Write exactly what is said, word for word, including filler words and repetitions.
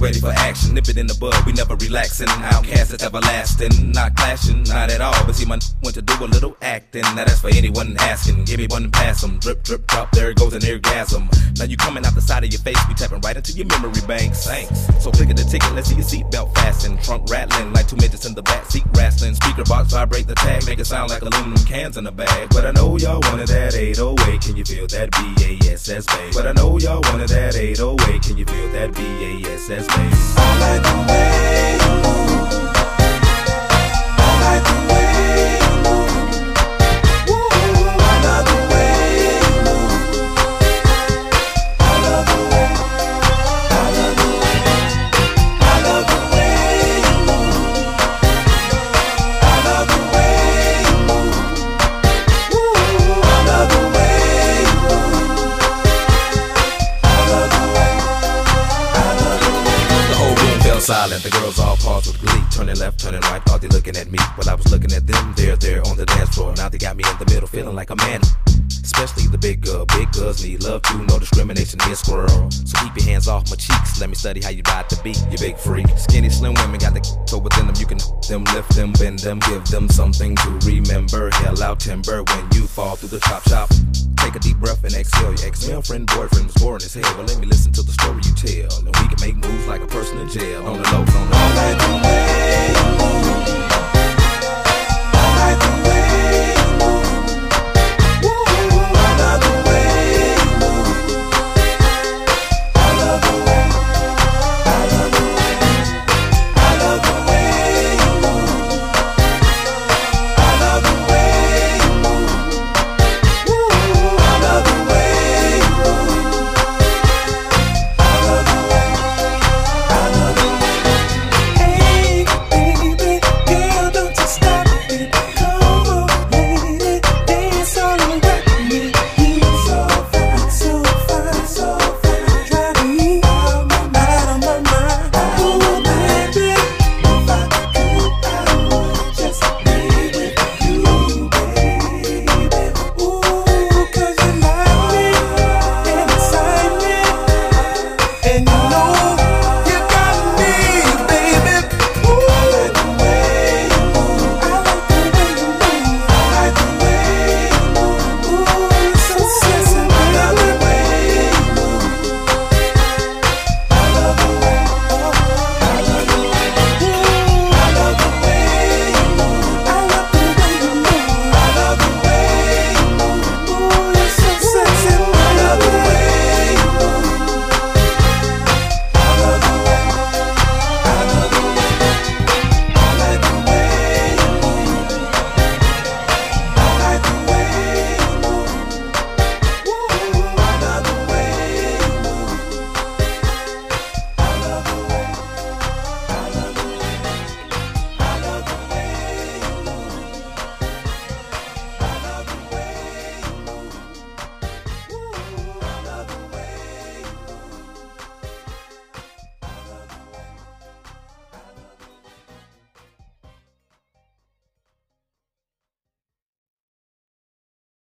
ready for action. Nip it in the bud, we never relaxing. Outcast is everlasting, not clashing, not at all. But see, my went to do a little acting. Now that's for anyone asking. Give me one and pass 'em. Drip, drip, drop, there goes an orgasm. Now you coming out the side of your face, we tapping right into your memory banks. Thanks. So click at the ticket, let's see your seatbelt fasten. Trunk rattling like two midgets in the back seat wrestling. Speaker box vibrate the tag, make it sound like aluminum cans in a bag. But I know y'all wanted that eight oh eight. Can you feel that B A S S bass? But I know y'all wanted that eight oh eight. Can you feel that B A S S bass? I like the way you move. I like the way you move. Woo, I love the way you move. I love the way. I love the way. I love the way you move. I love the way you move. Woo, I love the way you move. I love the way. I love the way. The whole room fell silent. The girls all paused with glee. Turning left, turning right, thought they looking at me. While I was looking at them, they're there on the dance floor. Now they got me in the middle, feeling like a man. Especially the big girl. Big girls need love too, no discrimination here, squirrel. So keep your hands off my cheeks. Let me study how you ride the beat, you big freak. Skinny, slim women got the so within them. You can them, lift them, bend them, give them something to remember. Hell out timber when you fall through the chop shop. Take a deep breath and exhale. Your ex-girlfriend, boyfriend was boring as hell. Well, let me listen to the story you tell, and we can make moves like a person in jail. On the low, on the low. I like the way you